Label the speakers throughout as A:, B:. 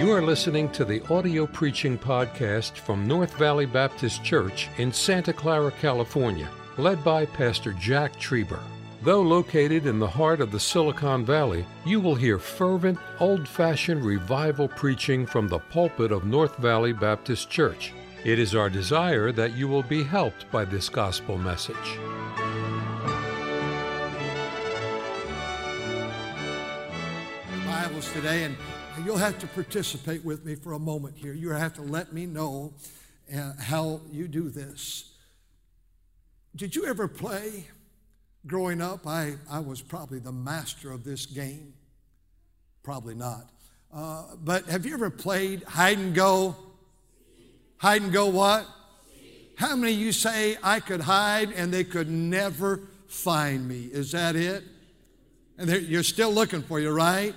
A: You are listening to the audio preaching podcast from North Valley Baptist Church in Santa Clara, California, led by Pastor Jack Trieber. Though located in the heart of the Silicon Valley, you will hear fervent, old-fashioned revival preaching from the pulpit of North Valley Baptist Church. It is our desire that you will be helped by this gospel message.
B: Bibles today, and you'll have to participate with me for a moment here. You'll have to let me know how you do this. Did you ever play? Growing up, I was probably the master of this game. Probably not. But have you ever played hide and go? Hide and go what? How many of you say, I could hide and they could never find me? Is that it? And you're still looking for you, right?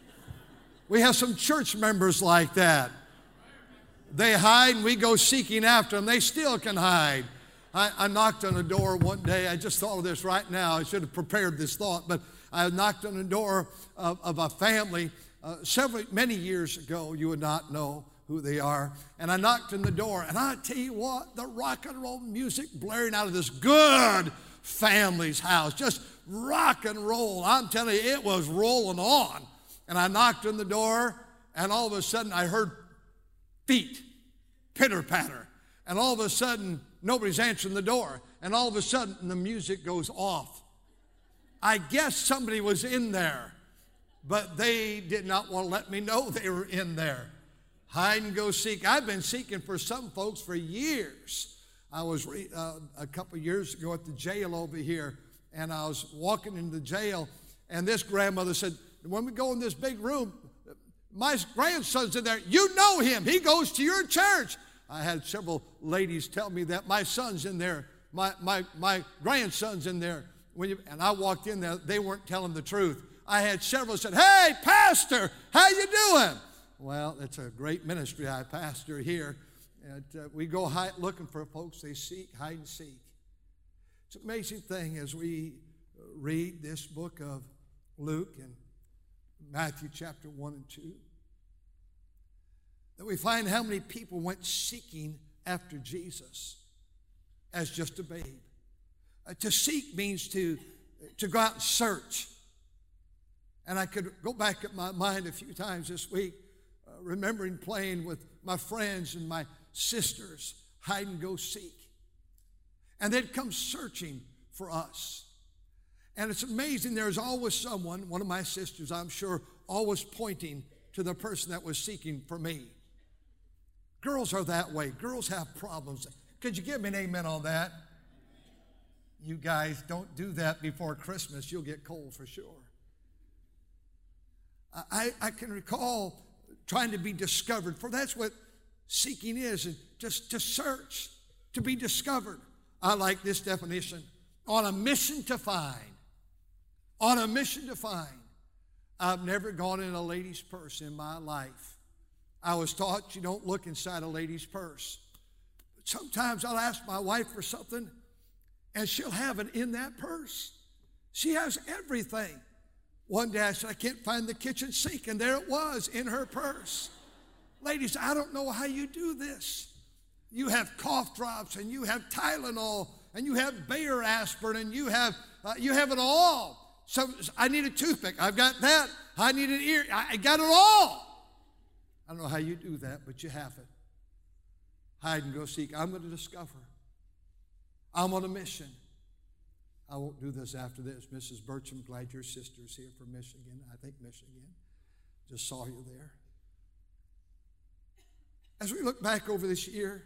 B: We have some church members like that. They hide and we go seeking after them. They still can hide. I knocked on a door one day. I just thought of this right now. I should have prepared this thought, but I knocked on the door of a family many years ago. You would not know who they are. And I knocked on the door, and I tell you what, the rock and roll music blaring out of this good family's house, just rock and roll. I'm telling you, it was rolling on. And I knocked on the door, and all of a sudden I heard feet, pitter-patter. And all of a sudden, nobody's answering the door. And all of a sudden, the music goes off. I guess somebody was in there, but they did not want to let me know they were in there. Hide and go seek. I've been seeking for some folks for years. I was a couple years ago at the jail over here, and I was walking into the jail, and this grandmother said, when we go in this big room, my grandson's in there. You know him. He goes to your church. I had several ladies tell me that my son's in there. My grandson's in there. And I walked in there. They weren't telling the truth. I had several said, hey, pastor, how you doing? Well, it's a great ministry I pastor here. And we go looking for folks. They seek, hide and seek. It's an amazing thing as we read this book of Luke and Matthew chapter 1 and 2, that we find how many people went seeking after Jesus as just a babe. To seek means to go out and search. And I could go back at my mind a few times this week, remembering playing with my friends and my sisters, hide and go seek. And they'd come searching for us. And it's amazing, there's always someone, one of my sisters, I'm sure, always pointing to the person that was seeking for me. Girls are that way. Girls have problems. Could you give me an amen on that? You guys don't do that before Christmas. You'll get cold for sure. I can recall trying to be discovered, for that's what seeking is, just to search, to be discovered. I like this definition, on a mission to find. On a mission to find. I've never gone in a lady's purse in my life. I was taught you don't look inside a lady's purse. But sometimes I'll ask my wife for something, and she'll have it in that purse. She has everything. One day I said, I can't find the kitchen sink, and there it was in her purse. Ladies, I don't know how you do this. You have cough drops, and you have Tylenol, and you have Bayer aspirin, and you have it all. So I need a toothpick. I've got that. I need an ear. I got it all. I don't know how you do that, but you have it. Hide and go seek. I'm going to discover. I'm on a mission. I won't do this after this. Mrs. Bircham, glad your sister's here from Michigan. I think Michigan. Just saw you there. As we look back over this year,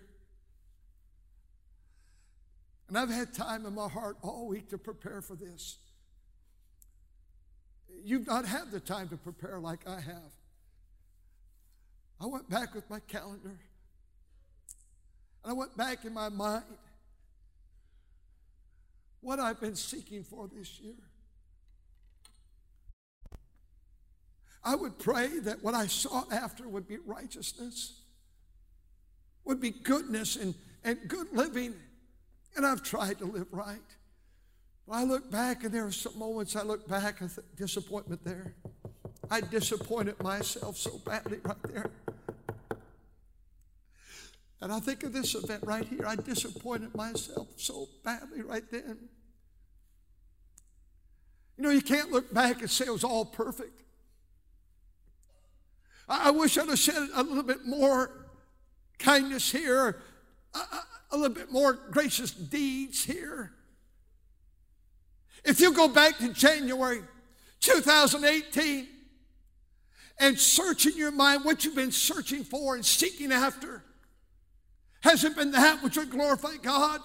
B: and I've had time in my heart all week to prepare for this. You've not had the time to prepare like I have. I went back with my calendar, and I went back in my mind what I've been seeking for this year. I would pray that what I sought after would be righteousness, would be goodness and good living, and I've tried to live right. But I look back, and there are some moments I look back and disappointment there. I disappointed myself so badly right there. And I think of this event right here. I disappointed myself so badly right then. You know, you can't look back and say it was all perfect. I wish I'd have said a little bit more kindness here, a little bit more gracious deeds here. If you go back to January 2018 and search in your mind what you've been searching for and seeking after, has it been that which would glorify God?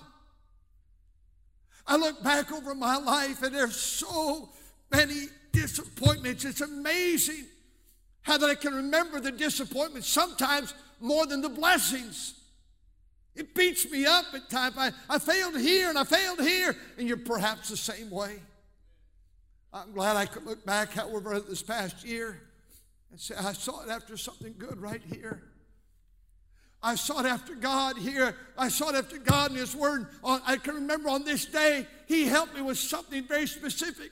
B: I look back over my life and there's so many disappointments. It's amazing how that I can remember the disappointments sometimes more than the blessings. It beats me up at times. I failed here and I failed here, and you're perhaps the same way. I'm glad I could look back, however, this past year and say, I sought after something good right here. I sought after God here. I sought after God in His Word. I can remember on this day, He helped me with something very specific.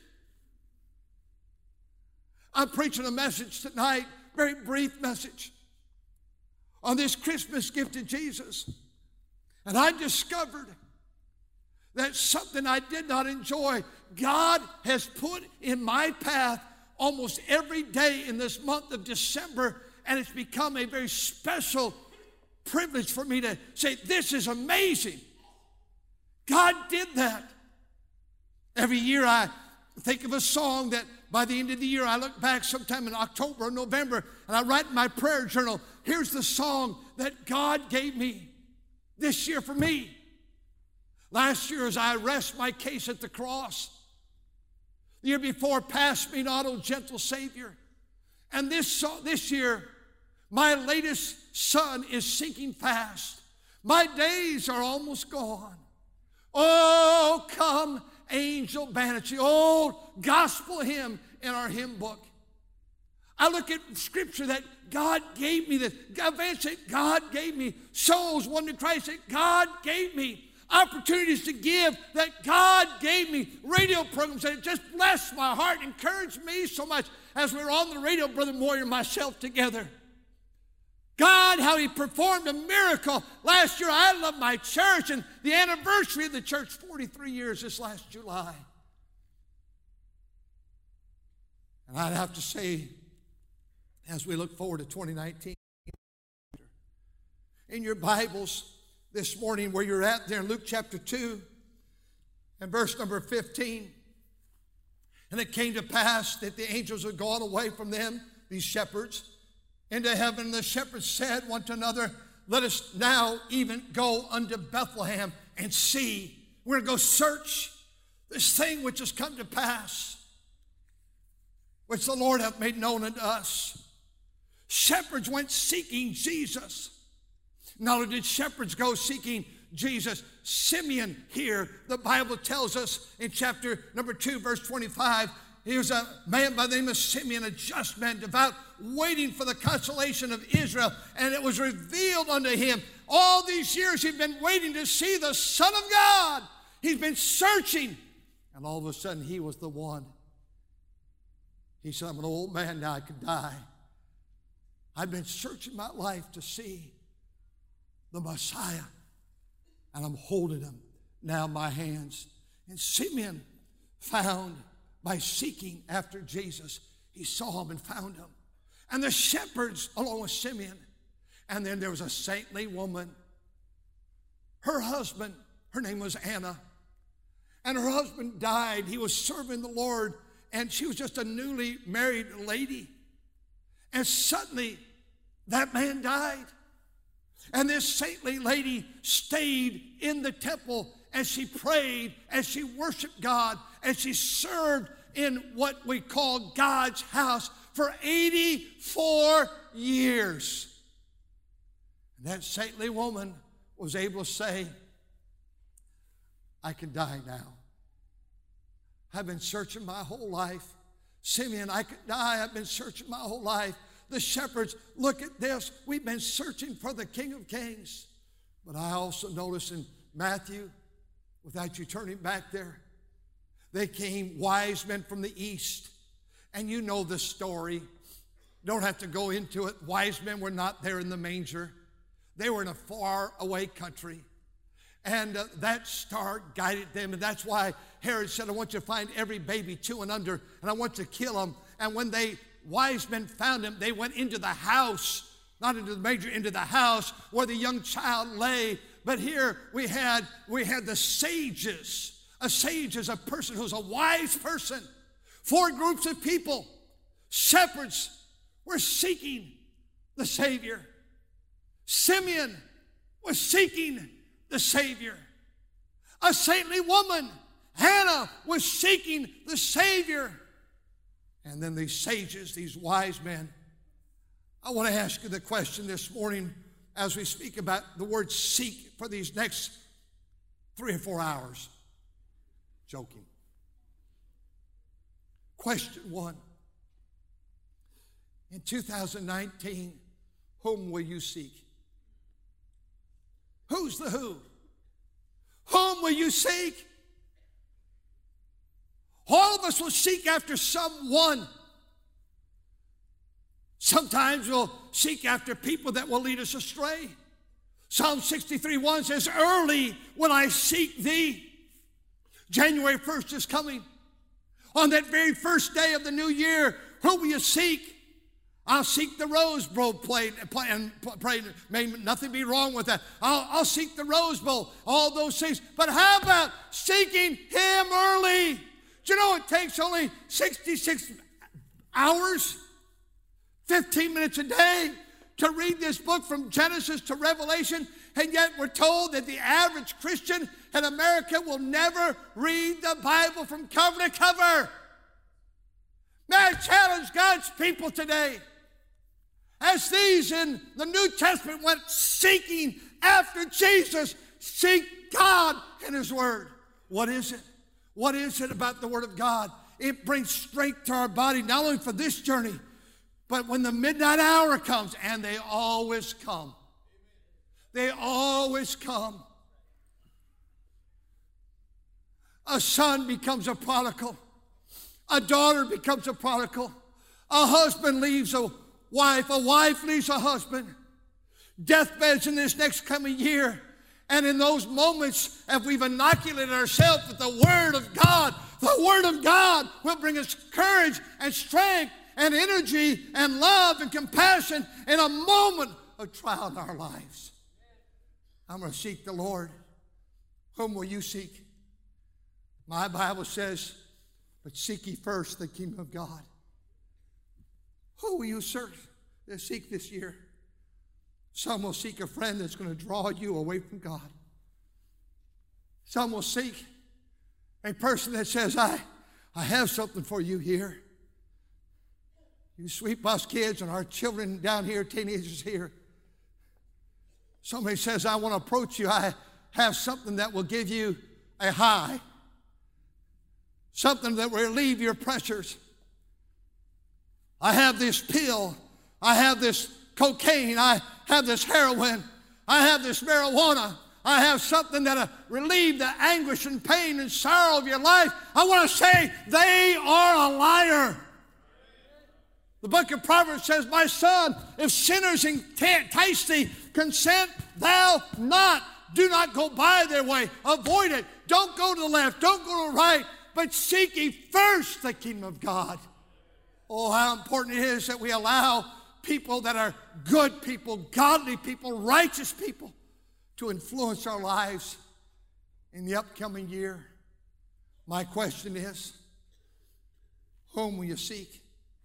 B: I'm preaching a message tonight, very brief message, on this Christmas gift to Jesus. And I discovered that something I did not enjoy, God has put in my path almost every day in this month of December, and it's become a very special privilege for me to say, this is amazing. God did that. Every year I think of a song that by the end of the year I look back sometime in October or November and I write in my prayer journal, here's the song that God gave me this year for me. Last year as I rest my case at the cross. The year before, pass me not, O gentle Savior. And this year, my latest son is sinking fast. My days are almost gone. Oh, come, angel banshee, old gospel hymn in our hymn book. I look at scripture that God gave me this. God gave me souls won to Christ that God gave me. Opportunities to give that God gave me. Radio programs that just blessed my heart, encouraged me so much as we were on the radio, Brother Moyer and myself together. God, how He performed a miracle. Last year, I love my church, and the anniversary of the church, 43 years this last July. And I'd have to say, as we look forward to 2019, in your Bibles this morning, where you're at there in Luke chapter 2 and verse number 15, and it came to pass that the angels had gone away from them, these shepherds, into heaven. The shepherds said one to another, let us now even go unto Bethlehem and see. We're going to go search this thing which has come to pass, which the Lord hath made known unto us. Shepherds went seeking Jesus. Not only did shepherds go seeking Jesus, Simeon here, the Bible tells us in chapter number 2, verse 25, he was a man by the name of Simeon, a just man, devout, waiting for the consolation of Israel. And it was revealed unto him. All these years he'd been waiting to see the Son of God. He's been searching. And all of a sudden he was the one. He said, I'm an old man now, I could die. I've been searching my life to see the Messiah. And I'm holding him now in my hands. And Simeon found, by seeking after Jesus, he saw him and found him. And the shepherds along with Simeon. And then there was a saintly woman. Her husband, her name was Anna. And her husband died. He was serving the Lord. And she was just a newly married lady. And suddenly, that man died. And this saintly lady stayed in the temple as she prayed, as she worshiped God, as she served in what we call God's house for 84 years. And that saintly woman was able to say, I can die now. I've been searching my whole life. Simeon, I could die. I've been searching my whole life. The shepherds, look at this. We've been searching for the King of Kings. But I also notice in Matthew, without you turning back there, they came wise men from the east. And you know the story. Don't have to go into it. Wise men were not there in the manger. They were in a far away country. And that star guided them. And that's why Herod said, I want you to find every baby 2 and under, and I want you to kill them. And when wise men found him, they went into the house, not into the manger, into the house where the young child lay. But here we had the sages. A sage is a person who's a wise person. 4 groups of people. Shepherds were seeking the Savior. Simeon was seeking the Savior. A saintly woman, Hannah, was seeking the Savior. And then these sages, these wise men. I want to ask you the question this morning as we speak about the word seek for these next 3 or 4 hours. Joking. Question 1. In 2019, whom will you seek? Who's the who? Whom will you seek? All of us will seek after someone. Sometimes we'll seek after people that will lead us astray. Psalm 63:1 says, early will I seek thee. January 1st is coming. On that very first day of the new year, who will you seek? I'll seek the Rose Bowl play, and pray. May nothing be wrong with that. I'll seek the Rose Bowl, all those things. But how about seeking him early? Do you know it takes only 66 hours, 15 minutes a day to read this book from Genesis to Revelation, and yet we're told that the average Christian in America will never read the Bible from cover to cover. May I challenge God's people today, as these in the New Testament went seeking after Jesus, seek God in his word. What is it? What is it about the word of God? It brings strength to our body, not only for this journey, but when the midnight hour comes, and they always come. They always come. A son becomes a prodigal. A daughter becomes a prodigal. A husband leaves a wife leaves a husband. Deathbeds in this next coming year. And in those moments, if we've inoculated ourselves with the Word of God, the Word of God will bring us courage and strength and energy and love and compassion in a moment of trial in our lives. I'm going to seek the Lord. Whom will you seek? My Bible says, but seek ye first the kingdom of God. Who will you seek this year? Some will seek a friend that's going to draw you away from God. Some will seek a person that says, I have something for you here. You sweet bus kids and our children down here, teenagers here. Somebody says, I want to approach you. I have something that will give you a high. Something that will relieve your pressures. I have this pill. I have this cocaine. I have this heroin. I have this marijuana. I have something that'll relieve the anguish and pain and sorrow of your life. I want to say they are a liar. The book of Proverbs says, my son, if sinners entice thee, consent thou not. Do not go by their way. Avoid it. Don't go to the left. Don't go to the right. But seek ye first the kingdom of God. Oh, how important it is that we allow people that are good people, godly people, righteous people to influence our lives in the upcoming year. My question is, whom will you seek?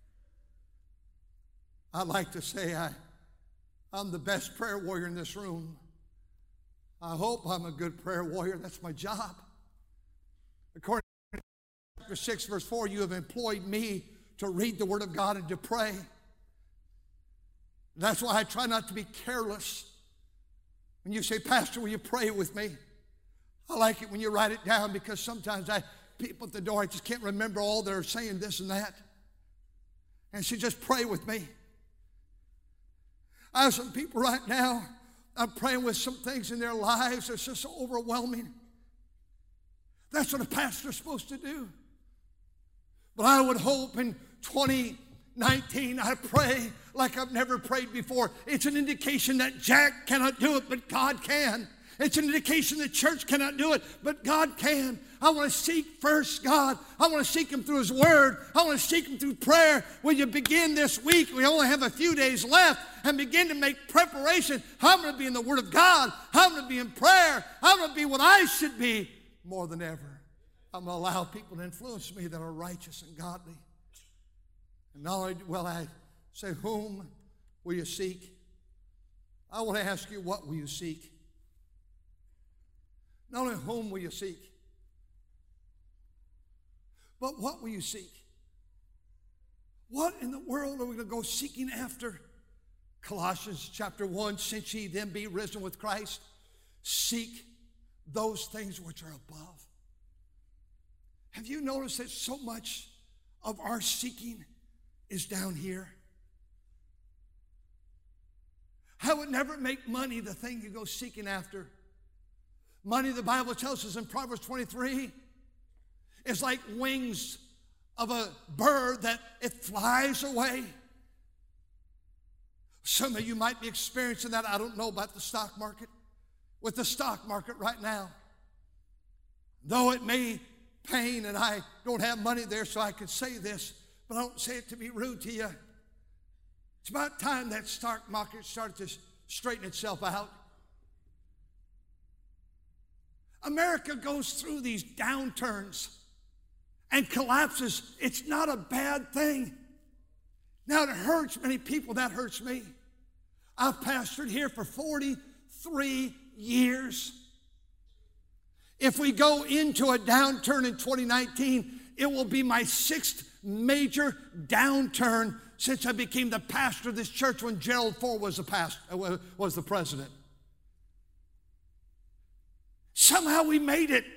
B: I'd like to say I'm the best prayer warrior in this room. I hope I'm a good prayer warrior. That's my job. According to chapter 6, verse 4, you have employed me to read the Word of God and to pray. That's why I try not to be careless. When you say, Pastor, will you pray with me? I like it when you write it down, because sometimes people at the door, I just can't remember all they're saying this and that. And she just pray with me. I have some people right now, I'm praying with some things in their lives that's just so overwhelming. That's what a pastor's supposed to do. But I would hope in 2019 19, I pray like I've never prayed before. It's an indication that Jack cannot do it, but God can. It's an indication the church cannot do it, but God can. I want to seek first God. I want to seek Him through His Word. I want to seek Him through prayer. Will you begin this week? We only have a few days left, and begin to make preparation. I'm going to be in the Word of God. I'm going to be in prayer. I'm going to be what I should be more than ever. I'm going to allow people to influence me that are righteous and godly. And not only will I say, whom will you seek? I want to ask you, what will you seek? Not only whom will you seek, but what will you seek? What in the world are we going to go seeking after? Colossians chapter 1, since ye then be risen with Christ, seek those things which are above. Have you noticed that so much of our seeking is down here? I would never make money the thing you go seeking after. Money, the Bible tells us in Proverbs 23, is like wings of a bird that it flies away. Some of you might be experiencing that. I don't know about the stock market. With the stock market right now, though it may pain, and I don't have money there so I could say this, but I don't say it to be rude to you. It's about time that stock market started to straighten itself out. America goes through these downturns and collapses. It's not a bad thing. Now, it hurts many people. That hurts me. I've pastored here for 43 years. If we go into a downturn in 2019, it will be my 6th major downturn since I became the pastor of this church when Gerald Ford was the president. Somehow we made it.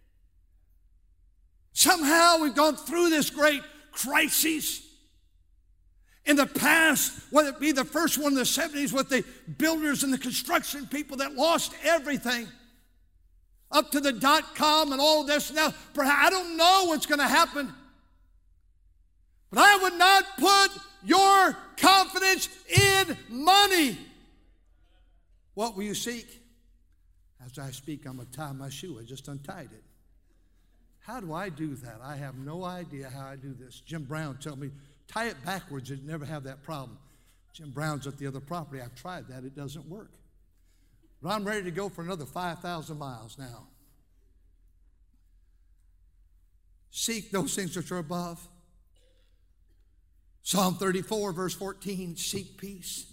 B: Somehow we've gone through this great crisis. In the past, whether it be the first one in the 70s with the builders and the construction people that lost everything, up to the .com and all of this now, I don't know what's going to happen. But I would not put your confidence in money. What will you seek? As I speak, I'm going to tie my shoe. I just untied it. How do I do that? I have no idea how I do this. Jim Brown told me, tie it backwards, you'd never have that problem. Jim Brown's at the other property. I've tried that. It doesn't work. But I'm ready to go for another 5,000 miles now. Seek those things which are above. Psalm 34, verse 14, seek peace.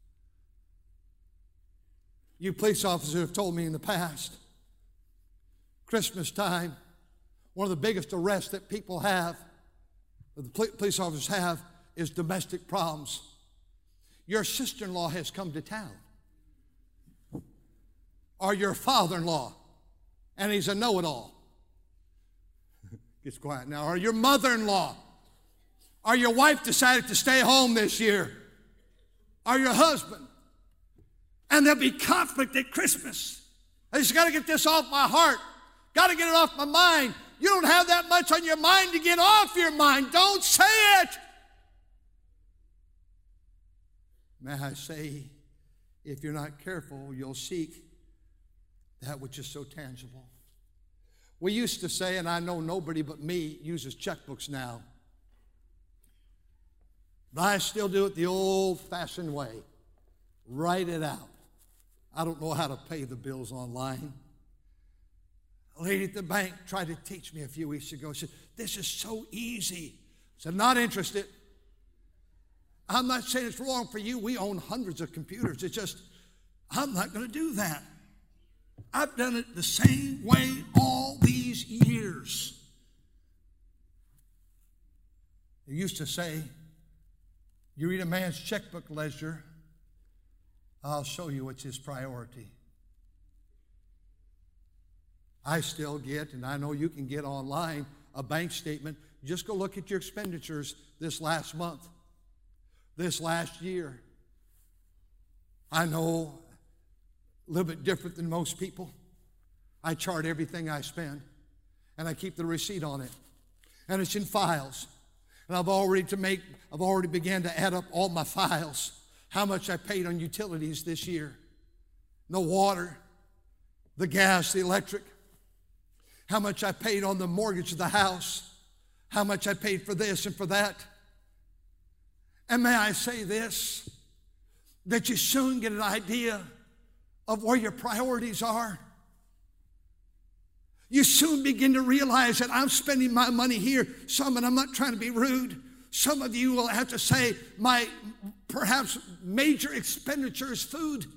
B: You police officers have told me in the past, Christmas time, one of the biggest arrests that people have, that the police officers have, is domestic problems. Your sister-in-law has come to town. Or your father-in-law, and he's a know-it-all. Gets quiet now. Or your mother-in-law. Or your wife decided to stay home this year. Or your husband. And there'll be conflict at Christmas. I just got to get this off my heart. Got to get it off my mind. You don't have that much on your mind to get off your mind. Don't say it. May I say, if you're not careful, you'll seek that which is so tangible. We used to say, and I know nobody but me uses checkbooks now, but I still do it the old-fashioned way. Write it out. I don't know how to pay the bills online. A lady at the bank tried to teach me a few weeks ago. She said, this is so easy. I said, not interested. I'm not saying it's wrong for you. We own hundreds of computers. It's just, I'm not going to do that. I've done it the same way all these years. They used to say, you read a man's checkbook ledger, I'll show you what's his priority. I still get, and I know you can get online, a bank statement. Just go look at your expenditures this last month, this last year. I know a little bit different than most people. I chart everything I spend, and I keep the receipt on it. And it's in files. And I've already began to add up all my files, how much I paid on utilities this year. The water, the gas, the electric, how much I paid on the mortgage of the house, how much I paid for this and for that. And may I say this, that you soon get an idea of where your priorities are. You soon begin to realize that I'm spending my money here. And I'm not trying to be rude. Some of you will have to say, my perhaps major expenditure is food.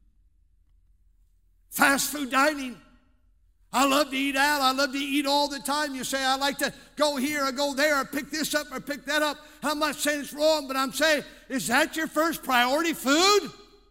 B: Fast food dining. I love to eat out. I love to eat all the time. You say, I like to go here or go there or pick this up or pick that up. I'm not saying it's wrong, but I'm saying, is that your first priority, food?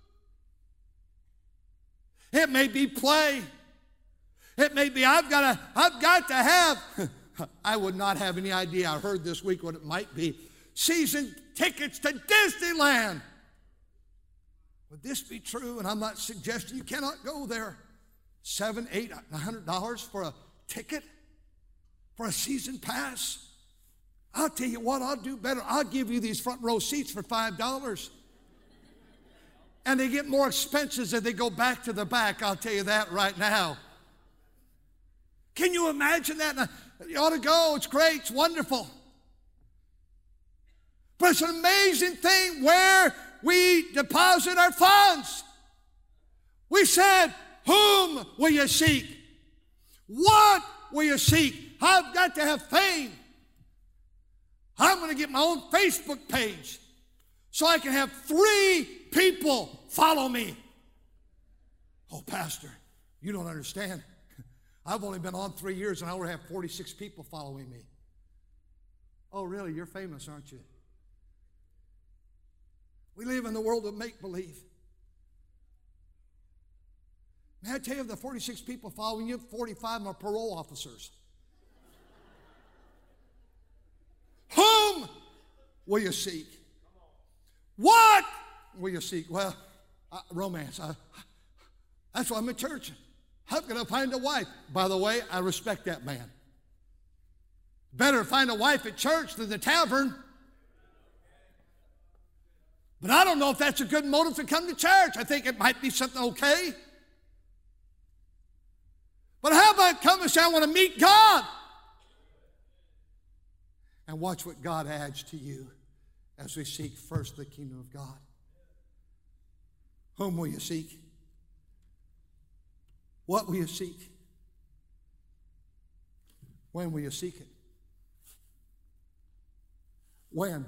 B: It may be play. It may be, I've got to have, I would not have any idea. I heard this week what it might be. Season tickets to Disneyland. Would this be true? And I'm not suggesting you cannot go there. $700, $800, $100 for a ticket, for a season pass. I'll tell you what, I'll do better. I'll give you these front row seats for $5. And they get more expensive as they go back to the back. I'll tell you that right now. Can you imagine that? You ought to go. It's great. It's wonderful. But it's an amazing thing where we deposit our funds. We said, whom will you seek? What will you seek? I've got to have fame. I'm going to get my own Facebook page so I can have 3 people follow me. Oh, Pastor, you don't understand. I've only been on 3 years and I already have 46 people following me. Oh, really? You're famous, aren't you? We live in the world of make-believe. May I tell you, of the 46 people following you, 45 are parole officers. Whom will you seek? What will you seek? Well, romance. That's why I'm in church. How can I find a wife? By the way, I respect that man. Better find a wife at church than the tavern. But I don't know if that's a good motive to come to church. I think it might be something okay. But how about come and say, I want to meet God? And watch what God adds to you as we seek first the kingdom of God. Whom will you seek? What will you seek? When will you seek it? When?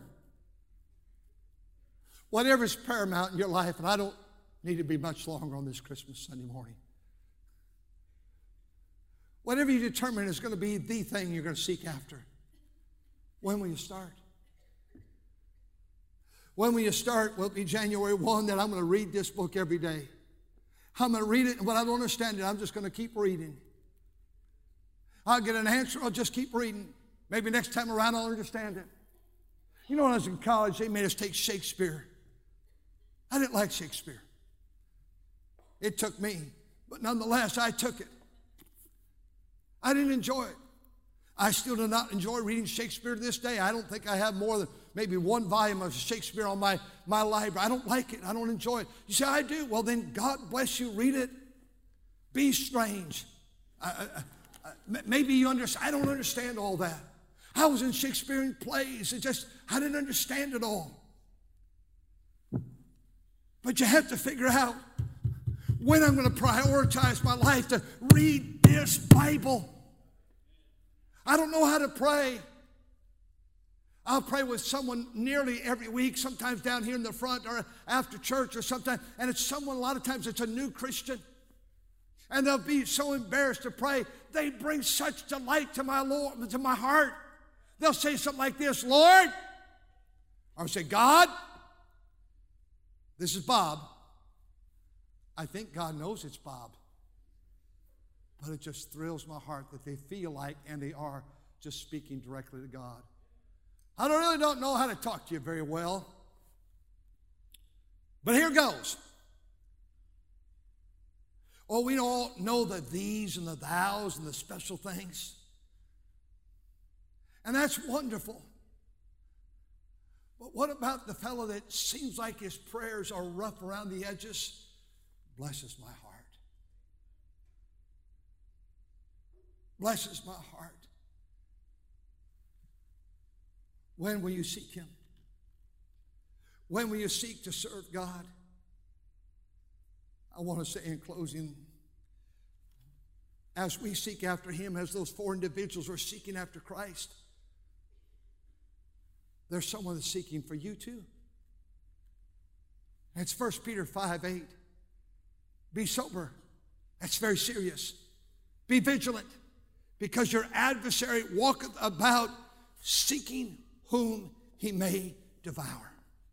B: Whatever is paramount in your life, and I don't need to be much longer on this Christmas Sunday morning. Whatever you determine is going to be the thing you're going to seek after. When will you start? When will you start? Will it be January 1 that I'm going to read this book every day? I'm going to read it, and when I don't understand it, I'm just going to keep reading. I'll get an answer, I'll just keep reading. Maybe next time around I'll understand it. You know, when I was in college, they made us take Shakespeare. I didn't like Shakespeare. It took me, but nonetheless, I took it. I didn't enjoy it. I still do not enjoy reading Shakespeare to this day. I don't think I have more than maybe 1 volume of Shakespeare on my library. I don't like it. I don't enjoy it. You say, I do. Well, then God bless you. Read it. Be strange. Maybe you understand. I don't understand all that. I was in Shakespearean plays. I didn't understand it all. But you have to figure out when I'm going to prioritize my life to read this Bible. I don't know how to pray. I'll pray with someone nearly every week, sometimes down here in the front or after church or sometimes, and it's someone, a lot of times it's a new Christian. And they'll be so embarrassed to pray. They bring such delight to my Lord, to my heart. They'll say something like this, Lord, or say, God, this is Bob. I think God knows it's Bob. But it just thrills my heart that they feel like, and they are, just speaking directly to God. I really don't know how to talk to you very well. But here goes. Oh, we all know the these and the thous and the special things. And that's wonderful. What about the fellow that seems like his prayers are rough around the edges? Blesses my heart. Blesses my heart. When will you seek him? When will you seek to serve God? I want to say in closing, as we seek after him, as those four individuals are seeking after Christ, there's someone that's seeking for you too. And it's 1 Peter 5:8. Be sober. That's very serious. Be vigilant, because your adversary walketh about seeking whom he may devour.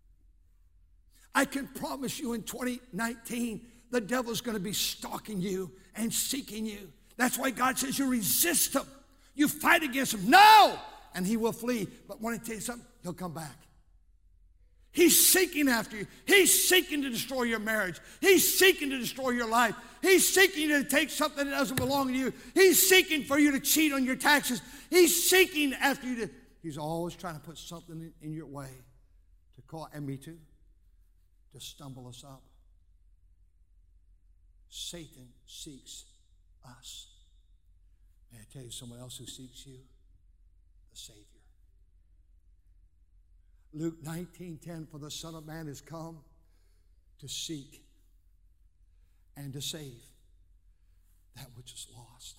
B: I can promise you in 2019, the devil's going to be stalking you and seeking you. That's why God says you resist him. You fight against him. No! And he will flee. But when I tell you something, he'll come back. He's seeking after you. He's seeking to destroy your marriage. He's seeking to destroy your life. He's seeking to take something that doesn't belong to you. He's seeking for you to cheat on your taxes. He's seeking after you to... He's always trying to put something in your way to call, and me too, to stumble us up. Satan seeks us. May I tell you someone else who seeks you? The Savior. Luke 19:10, for the Son of Man has come to seek and to save that which is lost.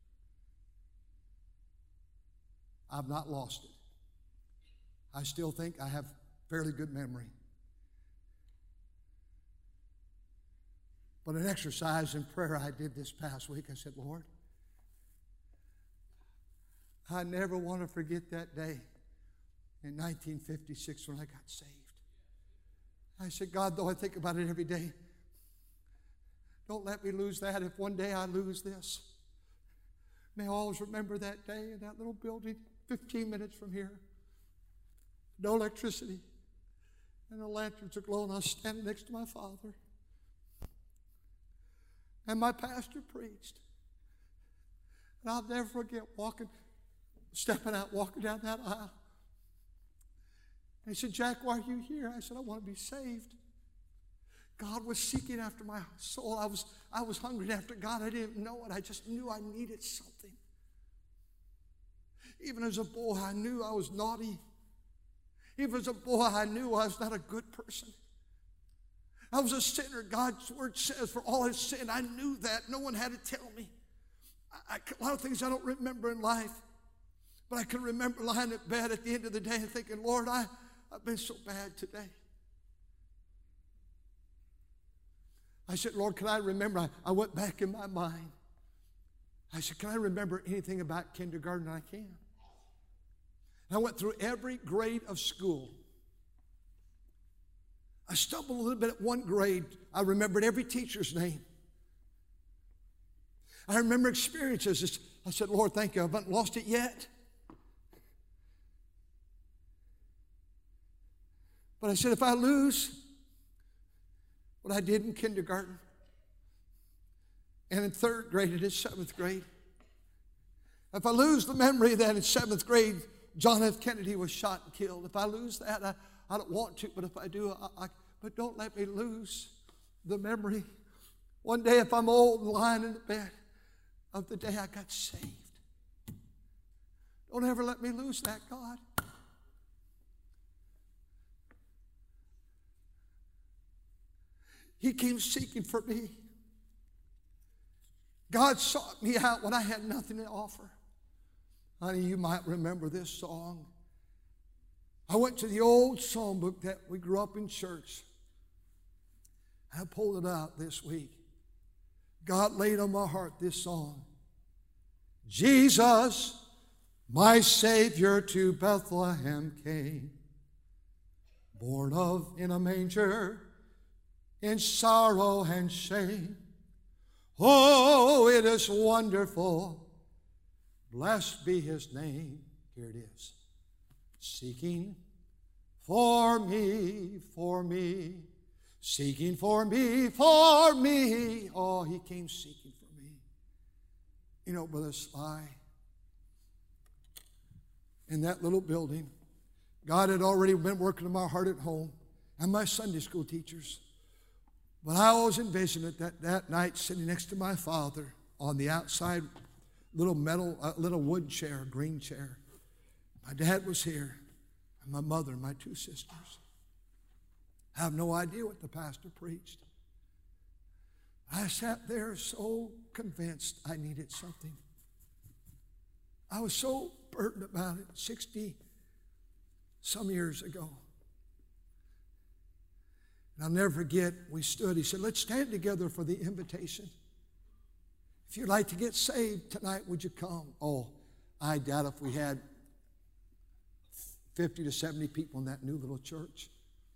B: I've not lost it. I still think I have fairly good memory. But an exercise in prayer I did this past week, I said, Lord, I never want to forget that day in 1956 when I got saved. I said, God, though I think about it every day, don't let me lose that. If one day I lose this, may I always remember that day in that little building 15 minutes from here. No electricity. And the lanterns are glowing. I was standing next to my father. And my pastor preached. And I'll never forget stepping out, walking down that aisle. And he said, Jack, why are you here? I said, I want to be saved. God was seeking after my soul. I was hungry after God. I didn't know it. I just knew I needed something. Even as a boy, I knew I was naughty. Even as a boy, I knew I was not a good person. I was a sinner. God's word says, for all his sin, I knew that. No one had to tell me. A lot of things I don't remember in life. But I can remember lying in bed at the end of the day and thinking, Lord, I've been so bad today. I said, Lord, can I remember? I went back in my mind. I said, can I remember anything about kindergarten? I can. And I went through every grade of school. I stumbled a little bit at one grade. I remembered every teacher's name. I remember experiences. I said, Lord, thank you. I haven't lost it yet. But I said, if I lose what I did in kindergarten, and in third grade and in seventh grade, if I lose the memory that in seventh grade, John F. Kennedy was shot and killed, if I lose that, I don't want to, but if I do, but don't let me lose the memory. One day, if I'm old and lying in the bed, of the day I got saved. Don't ever let me lose that, God. He came seeking for me. God sought me out when I had nothing to offer. Honey, you might remember this song. I went to the old song book that we grew up in church. I pulled it out this week. God laid on my heart this song. Jesus, my Savior, to Bethlehem came, born in a manger, in sorrow and shame. Oh, it is wonderful. Blessed be his name. Here it is. Seeking for me, seeking for me, for me. Oh, he came seeking for me. You know, Brother Sly, in that little building, God had already been working in my heart at home and my Sunday school teachers. But I always envisioned it that night sitting next to my father on the outside little wood chair, green chair. My dad was here, and my mother and my two sisters. I have no idea what the pastor preached. I sat there so convinced I needed something. I was so burdened about it 60-some years ago. And I'll never forget, we stood. He said, let's stand together for the invitation. If you'd like to get saved tonight, would you come? Oh, I doubt if we had 50 to 70 people in that new little church.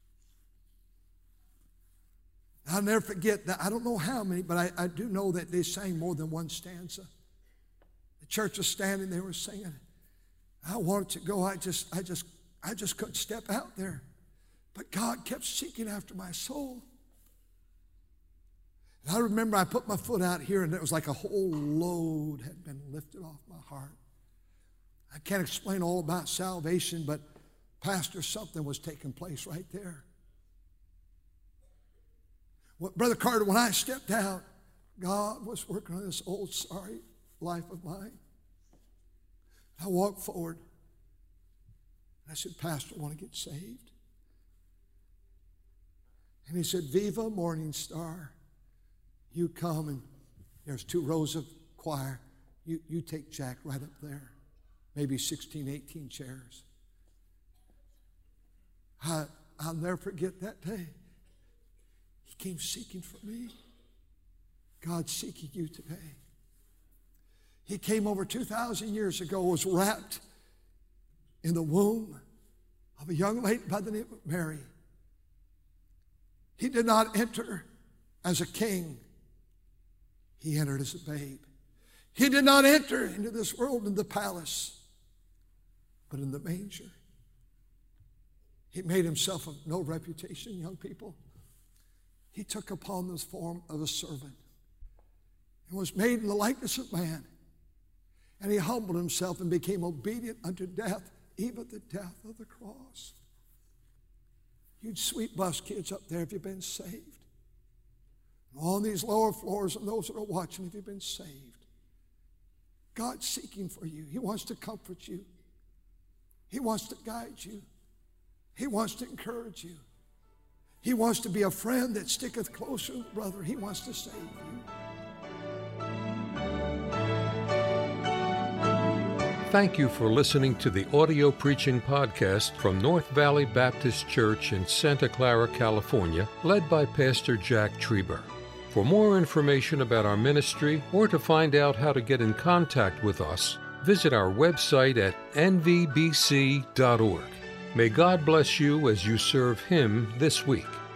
B: I'll never forget that. I don't know how many, but I do know that they sang more than one stanza. The church was standing, they were singing. I wanted to go, I just couldn't step out there. But God kept seeking after my soul. And I remember I put my foot out here, and it was like a whole load had been lifted off my heart. I can't explain all about salvation, but Pastor, something was taking place right there. Well, Brother Carter, when I stepped out, God was working on this old sorry life of mine. I walked forward, and I said, Pastor, I want to get saved. And he said, Viva Morning Star, you come, and there's 2 rows of choir. You take Jack right up there, maybe 16, 18 chairs. I'll never forget that day. He came seeking for me. God's seeking you today. He came over 2,000 years ago, was wrapped in the womb of a young lady by the name of Mary. He did not enter as a king. He entered as a babe. He did not enter into this world in the palace, but in the manger. He made himself of no reputation, young people. He took upon the form of a servant and was made in the likeness of man. And he humbled himself and became obedient unto death, even the death of the cross. You sweet bus kids up there, have you been saved? On these lower floors and those that are watching, have you been saved? God's seeking for you. He wants to comfort you. He wants to guide you. He wants to encourage you. He wants to be a friend that sticketh closer than a brother. He wants to save you.
A: Thank you for listening to the audio preaching podcast from North Valley Baptist Church in Santa Clara, California, led by Pastor Jack Trieber. For more information about our ministry or to find out how to get in contact with us, visit our website at nvbc.org. May God bless you as you serve Him this week.